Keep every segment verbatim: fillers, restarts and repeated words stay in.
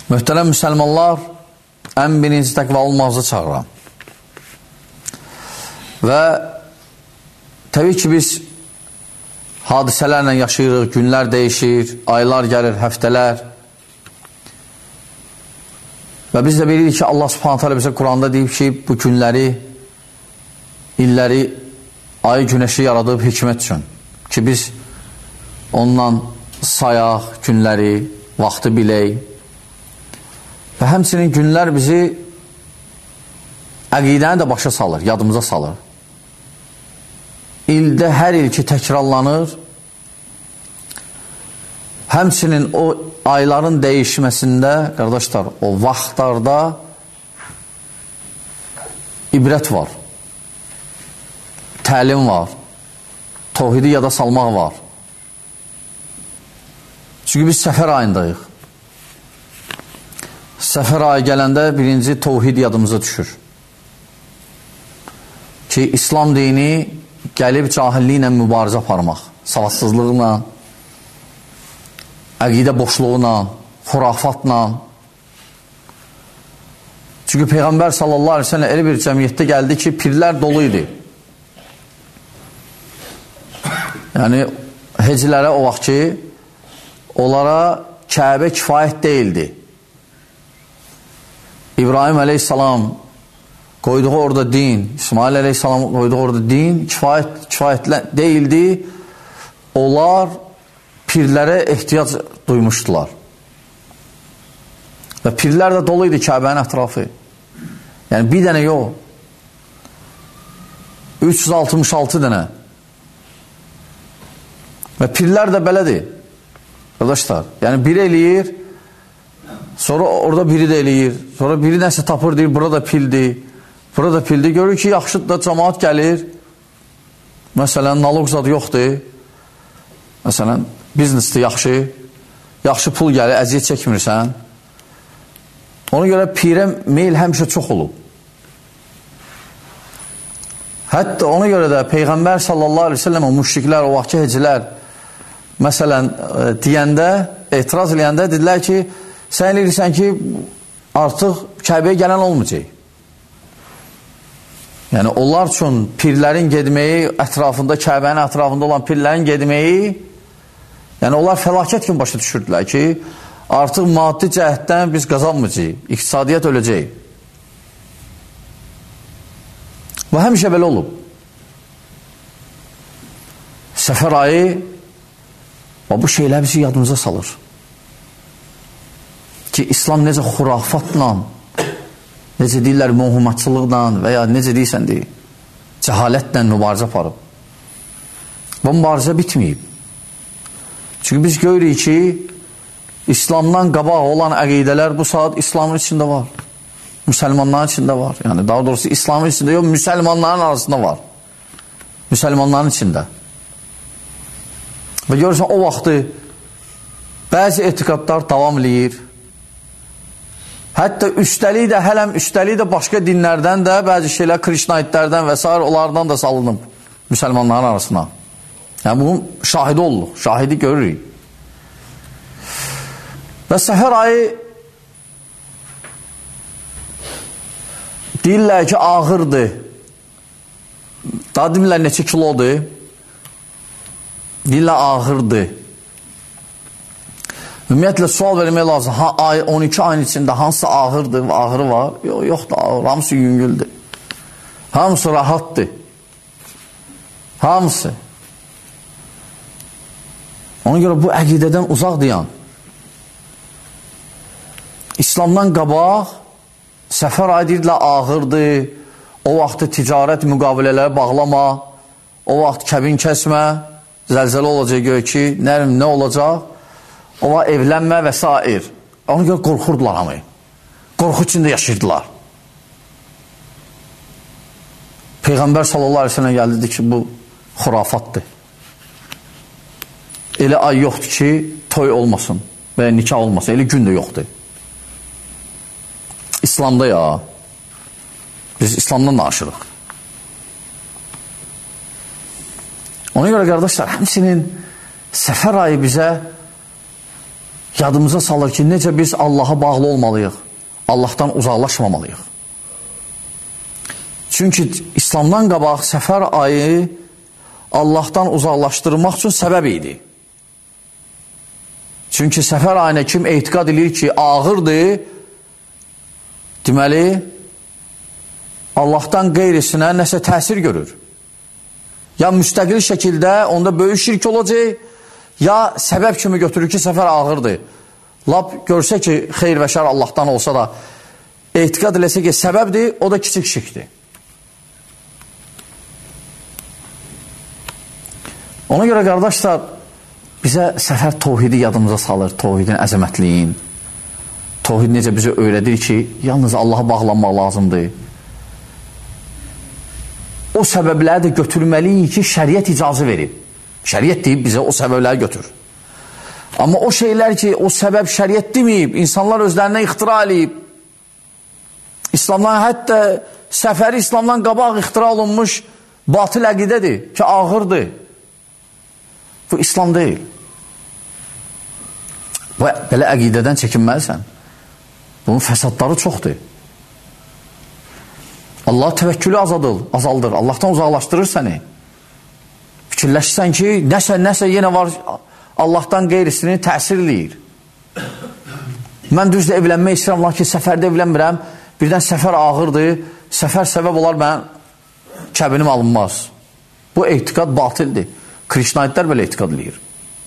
Möhtərəm müsəlmanlar, ən birinci təqva olmağınızı çağıram. Və təbii ki, biz hadisələrlə yaşayırıq, günlər dəyişir, aylar gəlir, həftələr. Və biz də bilirik ki, Allah Subhanahu taala bizə Quranda deyib ki, bu günləri, illəri, ayı, günəşi yaradıb hikmət üçün. Ki, biz ondan sayaq günləri, vaxtı bilək. Və həmçinin günlər bizi əqidəni də başa salır, yadımıza salır. İldə hər il ki təkrarlanır, həmçinin o ayların dəyişməsində, qardaşlar, o vaxtlarda ibrət var, təlim var, təvhidi yada salmaq var. Çünki biz səfər ayındayıq. Səfər ayı gələndə birinci təvhid yadımıza düşür. Ki, İslam dini gəlib cahilliklə mübarizə aparmaq, savadsızlıqla, əqidə boşluğuna, xurafatla. Çünki Peyğəmbər sallallahu aleyhi ve sellem elə bir cəmiyyətdə gəldi ki, pirlər dolu idi. Yəni, hecilərə o vaxt ki, onlara Kəbə kifayət deyildi. İbrahim aleyhissalam qoyduğu orada din, İsmail aleyhissalam qoyduğu orada din kifayət, kifayətlə deyildi. Onlar pirlərə ehtiyac duymuşdular. Və pirlər də dolu idi Kəbənin ətrafı. Yəni bir dənə yox. üç yüz altmış altı dənə. Və pirlər də belədir. Arkadaşlar, yəni biri eləyir, sonra orada biri də eləyir, sonra biri nəsə tapır deyir, burada pildir, burada pildir. Görür ki, yaxşı da cəmaat gəlir, məsələn, naloq zadı yoxdur, məsələn, biznesdir yaxşı, yaxşı pul gəlir, əziyyət çəkmirsən. Ona görə pirə meyl həmişə çox olub. Hətta ona görə də Peyğəmbər sallallahu aleyhi ve sellem o müşriklər, o vaxtki hecilər, məsələn, deyəndə, etiraz eləyəndə dedilər ki, sən eləyirsən ki, artıq Kəbəyə gələn olmayacaq. Yəni, onlar üçün pirlərin gedməyi, ətrafında, Kəbənin ətrafında olan pirlərin gedməyi, yəni, onlar fəlakət kimi başa düşürdülər ki, artıq maddi cəhətdən biz qazanmayacaq, iqtisadiyyat öləcək. Və həmişə belə olub. Səfər ayı və bu şeylər bizi yadımıza salır. Ki, İslam necə xurafatla, necə deyirlər, məhumatçılıqla və ya necə deyirsən deyir, cəhalətlə mübarizə aparıb. Bu mübarizə bitməyib. Çünki biz görürük ki, İslamdan qabaq olan əqidələr bu saat İslamın içində var. Müsəlmanların içində var. Yəni, daha doğrusu İslamın içində yox, müsəlmanların arasında var. Müsəlmanların içində. Və görürsən, o vaxtı bəzi etikadlar davam eləyir. Hətta üstəlik də, hələm üstəlik də başqa dinlərdən də, bəzi şeylər, krişnaitlərdən və s. onlardan da salınıb müsəlmanların arasına. Yəni, bunun şahidi olduq, şahidi görürük. Və səfər ayı deyirlər ki, ağırdır. Daha demirlər neçə kilodur. Deyirlər ağırdır. Ümumiyyətlə, sual vermək lazım. Ha, ay, on iki ayın içində hansı ağırdır, ağırı var? Yox, yox da ağır. Hamısı yüngüldür. Hamısı rahatdır. Hamısı. Ona görə bu əqidədən uzaq deyən. İslamdan qabaq səfər ayı deyirlər ağırdır. O vaxtı ticarət müqavilələri bağlama. O vaxt kəbin kəsmə. Zəlzələ olacaq görə ki, nərim, nə olacaq? O vaxt evlənmə və s. Ona görə qorxurdular hamı. Qorxu içində yaşayırdılar. Peyğəmbər sallallahu aleyhi ve sellem gəldi, dedi ki, bu xurafatdır. Elə ay yoxdur ki, toy olmasın və nikah olmasın. Elə gün də yoxdur. İslamda ya, biz İslamdan danışırıq. Ona görə, qardaşlar, həmsinin səfər ayı bizə yadımıza salır ki, necə biz Allaha bağlı olmalıyıq, Allahdan uzaqlaşmamalıyıq. Çünki İslamdan qabaq səfər ayı Allahdan uzaqlaşdırmaq üçün səbəb idi. Çünki səfər ayına kim etiqad edir ki, ağırdır, deməli, Allahdan qeyrisinə nəsə təsir görür. Ya müstəqil şəkildə onda böyük şirk olacaq, ya səbəb kimi götürür ki, səfər ağırdır. Lap görsə ki, xeyr və şər Allahdan olsa da, etiqad eləsə ki, səbəbdir, o da kiçik şirkdir. Ona görə qardaşlar, bizə səfər tohidi yadımıza salır, tohidin əzəmətliyin. Tohid necə bizə öyrədir ki, yalnız Allaha bağlanmaq lazımdır. O səbəbləri də götürməliyik ki, şəriət icazı verib. Şəriət deyib bizə o səbəbləri götür. Amma o şeylər ki, o səbəb şəriət deməyib, insanlar özlərinə ixtira eləyib. İslamdan, hətta səfəri İslamdan qabaq ixtira olunmuş batıl əqidədir ki, ağırdır. Bu İslam deyil. Və belə əqidədən çəkinməlisən. Bunun fəsadları çoxdur. Allah təvəkkülü azaldır, azaldır. Allahdan uzaqlaşdırır səni. Fikirləşsən ki, nəsə, nəsə yenə var, Allahdan qeyrisini təsir eləyir. Mən düzdür evlənmək istəyirəm, lakin səfərdə evlənmirəm. Birdən səfər ağırdır, səfər səbəb olar, mən kəbinim alınmaz. Bu etiqad batildir. Krişnaitlər belə etiqad eləyir.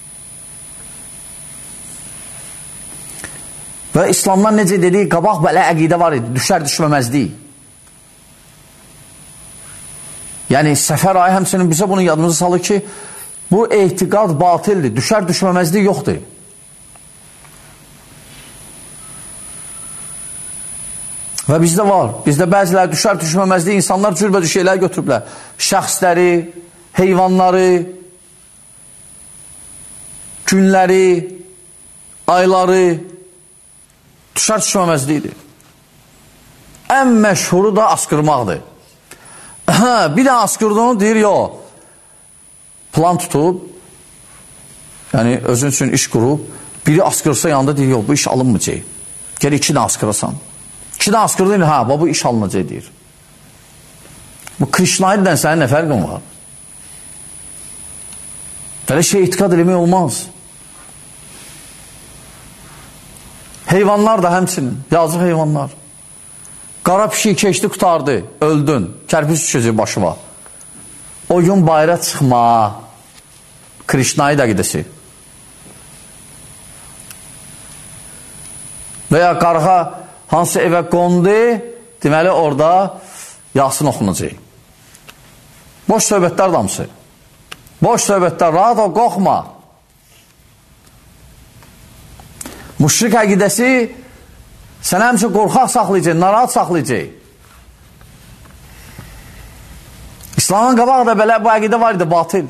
Və İslamdan necə dedik, qabaq belə əqidə var idi, düşər düşməməzlik. Yəni, səfər ayı həmsinin bizə bunu yadımıza salır ki, bu etiqad batildir, düşər düşməməzlik yoxdur. Və bizdə var, bizdə bəziləri düşər düşməməzlik, insanlar cürbəcür şeylər götürüblər. Şəxsləri, heyvanları, günləri, ayları, düşər düşməməzlikdir. Ən məşhuru da askırmaqdır. Bir də askırdığını deyir, yox. Plan tutub, yəni özün üçün iş qurub, biri askırsa yanında deyir, yox, bu iş alınmayacaq. Gəl iki də askırasan. İki də askırdın, hə, bu iş alınacaq deyir. Bu Krişnaiddən sənin nə fərqin var? Belə şey etiqad eləmək olmaz. Heyvanlar da həmçinin, yazıq heyvanlar. Qara pişik keçdi, qutardı, öldün, kərpiz düşəcək başıma. O gün bayra çıxma, Krişnaid əqidəsi. Və ya qarğa hansı evə qondu, deməli orada Yasin oxunacaq. Boş söhbətlər damsı. Boş söhbətlər, rahat ol, qorxma. Müşrik əqidəsi sənə həmçə qorxaq saxlayacaq, narahat saxlayacaq. İslamın qabaq da belə bu əqidə var idi, batil.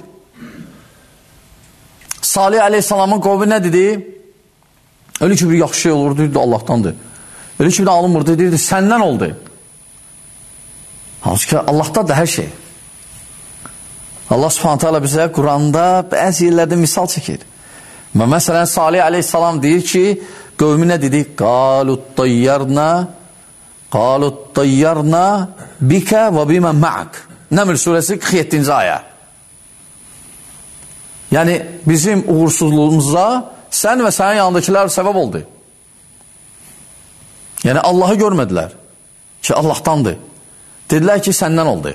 Salih əleyhissalamın qovmi nə dedi? Öyle ki bir yaxşı şey olurdu, deyirdi Allahdandır. Öyle ki bir alınmırdı, deyirdi səndən oldu. Halbuki Allahdadır hər şey. Allah subhanət hələ bizə Quranda bəzi yerlərdə misal çəkir. Və məsələn Salih əleyhissalam deyir ki, qövmi nə dedi? Qalut tayyarna Qalut tayyarna bikə və bimə ma'ak. Nəml surəsi qırx yeddinci ayə. Yəni bizim uğursuzluğumuza sən və sənin yanındakilər səbəb oldu. Yəni Allahı görmədilər ki Allahdandır. Dedilər ki səndən oldu.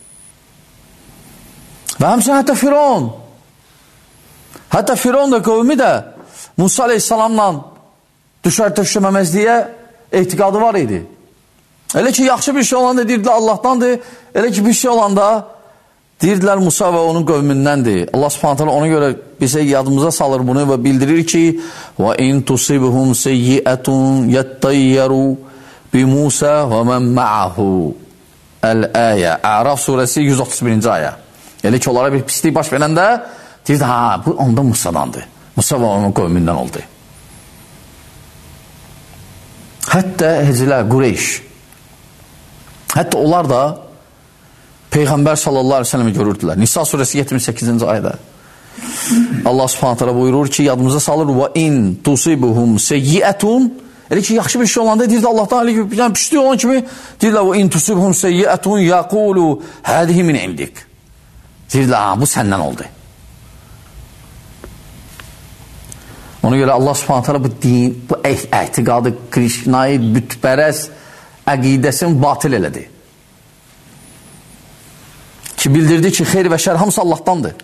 Və həmçinin hətta Firon hətta Firon da qövmi də Musa aleyhissalamla düşər düşməməzliyə etiqadı var idi. Elə ki yaxşı bir şey olanda deyirdilər Allahdandır, elə ki bir şey olanda deyirdilər Musa və onun qövmündəndir. Allah subhanət hələ ona görə bizə yadımıza salır bunu və bildirir ki وَاِنْ تُصِبْهُمْ سَيِّئَةٌ يَتَّيَّرُوا بِمُوسَى وَمَنْ مَعَهُ Əl-Əyə, Əraf surəsi yüz otuz birinci ayə. Elə ki onlara bir pislik baş verəndə deyirdi, ha bu onda Musadandır. Musa və onun qövmündən oldu. Hətta hecilər, Qureyş, hətta onlar da Peyğəmbər sallallahu aleyhi ve sellem'i görürdülər. Nisa surəsi yetmiş səkkizinci ayədə. Allah Subhanahu taala buyurur ki, yadımıza salır və in tusibuhum seyyi'atun. Elə ki, yaxşı bir şey olanda deyirdi Allahdan, elə ki, yəni pislik olan kimi deyirlər və in tusibuhum seyyi'atun yaqulu hadihi min indik. Deyirlər, bu səndən oldu. Ona görə Allah Subhanahu taala bu din, bu etiqadı, Krishna'yı bütpərəst əqidəsini batil elədi. Ki bildirdi ki, xeyr və şər hamısı Allahdandır.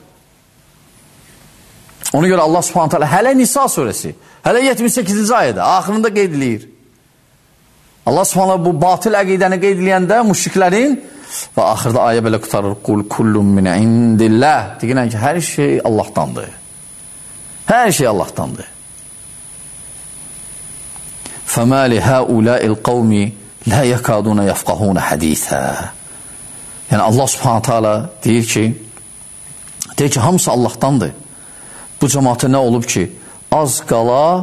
Ona görə Allah Subhanahu taala hələ Nisa surəsi, hələ yetmiş səkkizinci ayədə axırında qeyd edir. Allah Subhanahu bu batil əqidəni qeyd edəndə müşriklərin və axırda ayə belə qutarır. Qul kullun min indillah. Deyirlər ki, hər şey Allahdandır. Hər şey Allahdandır. فَمَا لِهَاُولَاءِ الْقَوْمِ لَا يَكَادُونَ يَفْقَهُونَ حَدِيثًا. Yəni Allah Subhanahu taala deyir ki, deyir ki, hamısı Allahdandır. Bu cəmaata nə olub ki, az qala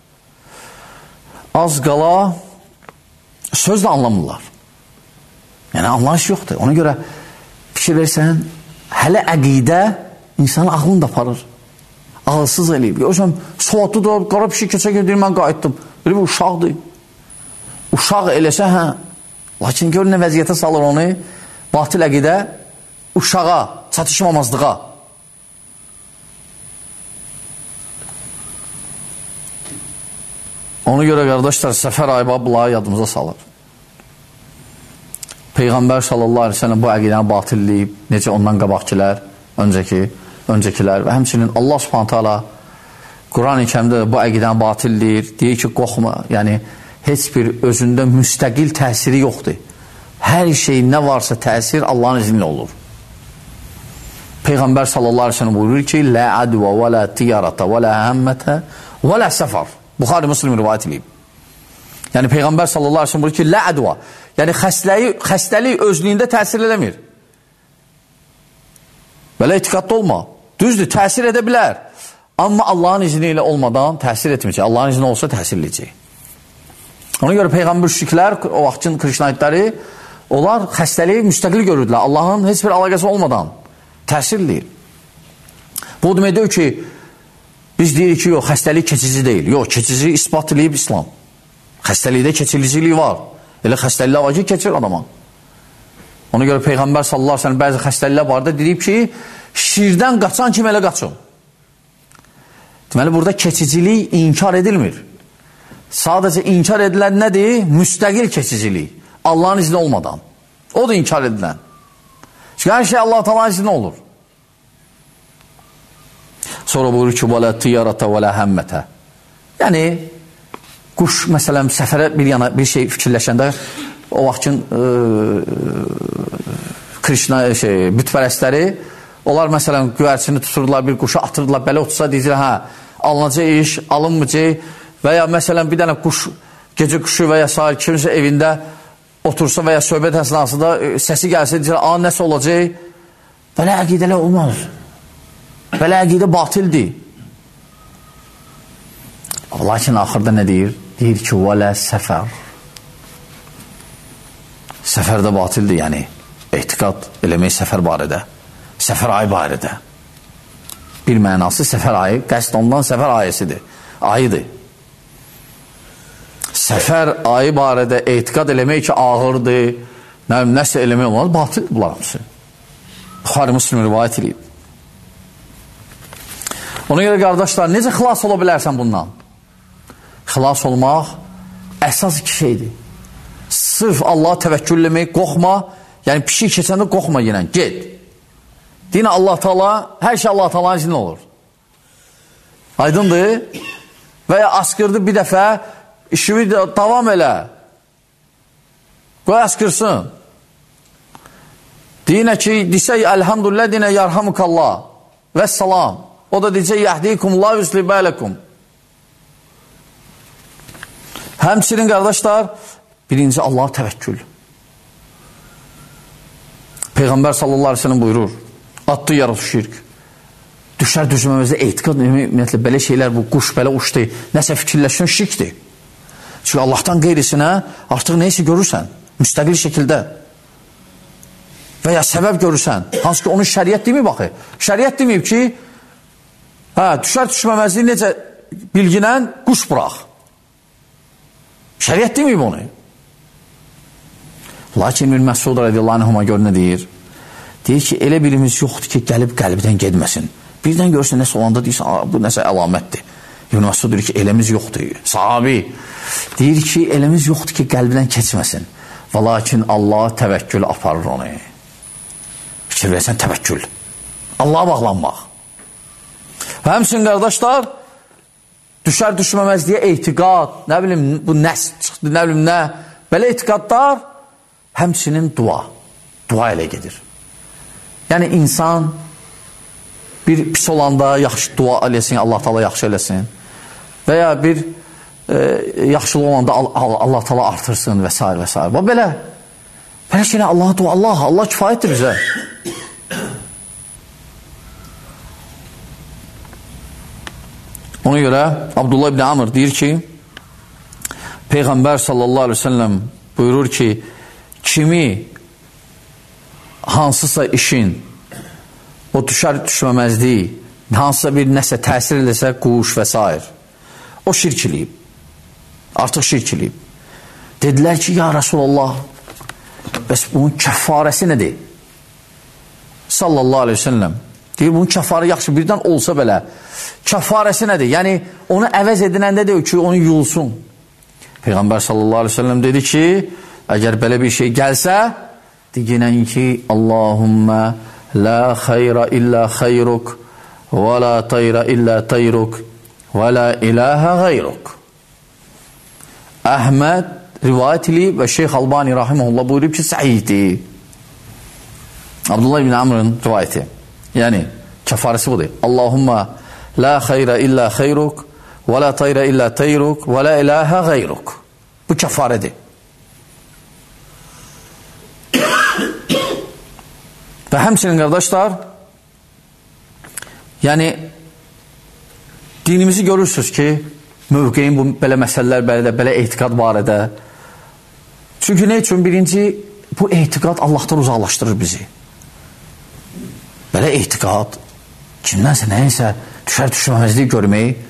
az qala söz də anlamırlar. Yəni anlayış yoxdur. Ona görə fikir versən, hələ əqidə insanın ağlını da aparır. Ağılsız eləyib. Görürsən, soğatlı da qara bir şey keçə gedir, mən qayıtdım. Böyle bir uşaqdır. Uşaq eləsə, hə. Lakin gör nə vəziyyətə salır onu. Batil əqidə uşağa, çatışmamazlığa. Ona görə qardaşlar, Səfər ayı bunları yadımıza salır. Peyğəmbər sallallahu aleyhi ve sellem bu əqidəni batilləyib, necə ondan qabaqkilər, öncəki, öncəkilər və həmçinin Allah Subhanahu taala Quran-ı Kərimdə bu əqidəni batilləyir, deyir ki, qorxma, yəni heç bir özündə müstəqil təsiri yoxdur. Hər şey nə varsa təsir Allahın izni ilə olur. Peyğəmbər sallallahu aleyhi ve sellem buyurur ki, la adwa və la tiyarata və la həmmətə və la səfər. Buxari Müslim rivayət edib. Yəni Peyğəmbər sallallahu aleyhi ve sellem buyurur ki, la adwa, yəni xəstəlik, xəstəlik özlüyündə təsir eləmir. Belə etiqadda olma. Düzdür, təsir edə bilər. Amma Allahın izni ilə olmadan təsir etməyəcək. Allahın izni olsa təsir edəcək. Ona görə Peyğəmbər müşriklər, o vaxtın Krişnaitləri, onlar xəstəliyi müstəqil görürdülər. Allahın heç bir əlaqəsi olmadan təsir edir. Bu demək deyil ki, biz deyirik ki, yox, xəstəlik keçici deyil. Yox, keçici ispat edib İslam. Xəstəlikdə keçiciliyi var. Elə xəstəliklər var ki, keçir adama. Ona görə Peyğəmbər sallallahu aleyhi ve sellem bəzi xəstəliklər barədə deyib ki, şirdən qaçan kim elə qaçın. Deməli, burada keçicilik inkar edilmir. Sadəcə inkar edilən nədir? Müstəqil keçicilik. Allahın izni olmadan. O da inkar edilən. Çünki hər şey Allah Taala'nın izni olur. Sonra buyurur ki, وَلَا تِيَارَةَ وَلَا هَمَّةَ. Yəni, quş, məsələn, səfərə bir yana bir şey fikirləşəndə, o vaxtın e, Krishna, şey, bütpərəstləri, onlar məsələn güvərçini tuturdular, bir quşu atırdılar, belə otursa deyəcək, hə, alınacaq iş, alınmayacaq və ya məsələn bir dənə quş, gecə quşu və ya sahil kimsə evində otursa və ya söhbət əsnasında səsi gəlsə, deyəcək, a, nəsə olacaq, belə əqidələr olmaz. Belə əqidə batildir. Lakin axırda nə deyir? Deyir ki, vələ səfər. Səfər də batildir, yəni etiqad eləmək səfər barədə. Səfər ayı barədə. Bir mənası səfər ayı, qəsd ondan səfər ayəsidir. Ayıdır. Səfər ayı barədə etiqad eləmək ki, ağırdır, nə, nəsə eləmək olmaz, batildir bunlar hamısı. Buxari Müslim rivayət edib. Ona görə qardaşlar, necə xilas ola bilərsən bundan? Xilas olmaq əsas iki şeydir. Sırf Allaha təvəkkül eləmək, qorxma, yəni pişik keçəndə qorxma yenə, get. Dinə Allah Taala, hər şey Allah Taala'nın izni olur. Aydındır? Və ya askırdı bir dəfə, işimi davam elə. Qoy askırsın. Dinə ki, desək, elhamdülillah, dinə yarhamukallah və salam. O da deyəcək, yəhdikumullah üslibələkum. Həmçinin qardaşlar, birinci Allaha təvəkkül. Peyğəmbər sallallahu aleyhi ve sellem buyurur, addı yarı şirk. Düşər düzməmizdə etiqad, ümumiyyətlə, belə şeylər, bu quş belə uçdu, nəsə fikirləşən şirkdir. Çünki Allahdan qeyrisinə artıq neysə görürsən, müstəqil şəkildə. Və ya səbəb görürsən, hansı ki, onun şəriət deməyib, baxı. Şəriət deməyib ki, Hə, düşər düşməməzliyi necə bilginən quş bıraq. Şəriət deməyib onu. Lakin İbn Məsud radiyallahu anhuma gör nə deyir? Deyir ki, elə birimiz yoxdur ki, gəlib qəlbdən gedməsin. Birdən görürsən nəsə olanda deyirsən, bu nəsə əlamətdir. İbn Məsud deyir ki, eləmiz yoxdur. Sahabi deyir ki, eləmiz yoxdur ki, qəlbdən keçməsin. Və lakin Allah təvəkkül aparır onu. Fikir versən təvəkkül. Allaha bağlanmaq. Və həmçinin qardaşlar, düşər düşməməzliyə etiqad, nə bilim, bu nəs çıxdı, nə bilim, nə, belə etiqadlar həmçinin dua, dua ilə gedir. Yəni, insan bir pis olanda yaxşı dua eləsin, Allah Taala yaxşı eləsin və ya bir e, yaxşılıq olanda Allah Taala artırsın və s. və s. Və belə, belə şeylə Allaha dua, Allah, Allah kifayətdir bizə. Ona görə Abdullah ibn Amr deyir ki, Peyğəmbər sallallahu aleyhi ve sellem buyurur ki, kimi hansısa işin o düşər düşməməzliyi, hansısa bir nəsə təsir edəsə quş və s. o şirk eləyib. Artıq şirk eləyib. Dedilər ki, ya Rasulallah, bəs bunun kəffarəsi nədir? Sallallahu aleyhi ve sellem deyir, bunun kəffarə yaxşı birdən olsa belə, kəffarəsi nədir? Yəni, onu əvəz edinəndə deyir ki, onu yulsun. Peyğəmbər sallallahu aleyhi ve sellem dedi ki, əgər belə bir şey gəlsə, deyinən ki, Allahümmə la xeyra illa xeyruk və la tayra illa tayruk və la ilahə xeyruk. Əhməd rivayət edib və Şeyx Albani rahimehullah buyurub ki, səhihdir. Abdullah ibn Amr'ın rivayəti. Yəni, kəfarəsi budur. Allahümmə la xeyra illa xeyruk və la tayra illa tayruk və la ilahə xeyruk. Bu kəfarədir. Və həmçinin qardaşlar, yəni, dinimizi görürsünüz ki, mövqeyin bu belə məsələlər barədə, belə etiqad barədə. Çünki nə üçün? Birinci, bu etiqad Allahdan uzaqlaşdırır bizi. Belə etiqad, kimdənsə, nəyinsə düşər düşməməzliyi görmək,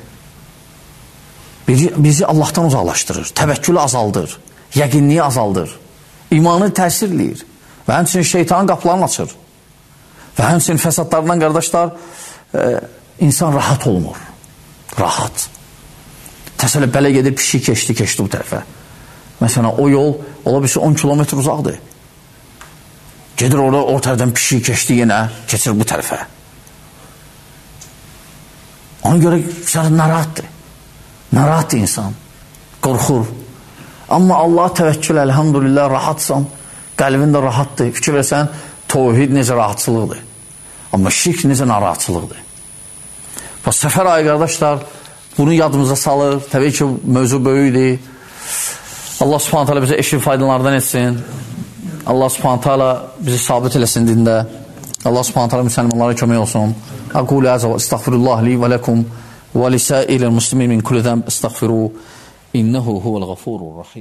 bizi Allahdan uzaqlaşdırır, təvəkkülü azaldır, yəqinliyi azaldır, imanı təsirləyir və həmçinin şeytanın qapılarını açır. Və həmçinin fəsadlarından, qardaşlar, e, insan rahat olmur. Rahat. Təsələ belə gedir, pişik keçdi, keçdi bu tərəfə. Məsələn, o yol, ola bilsin on kilometr uzaqdır. Gedir orada, o tərəfdən pişik keçdi yenə, keçir bu tərəfə. Ona görə güzel narahatdır. Narahatdır insan. Qorxur. Amma Allah təvəkkül, elhamdülillah, rahatsan. Qəlbin də rahatdır. Fikir versən, tövhid necə rahatçılıqdır. Amma şirk necə narahatçılıqdır. Və səfər ayı, qardaşlar, bunu yadımıza salır. Təbii ki, mövzu böyükdir. Allah subhanət hələ bizə eşit faydalardan etsin. Allah subhanət hələ bizi sabit eləsin dində. Allah subhanət hələ müsəlmanlara kömək olsun. Aqulu əzə və istəğfirullah li və ləkum və lisəilə muslimin min kulli zəmb istəğfiru. İnnəhu huvəl-ğafurur-rahim.